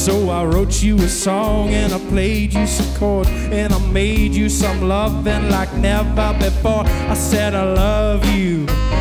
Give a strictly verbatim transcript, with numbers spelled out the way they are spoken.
So I wrote you a song and I played you some chords and I made you some loving like never before. I said I love you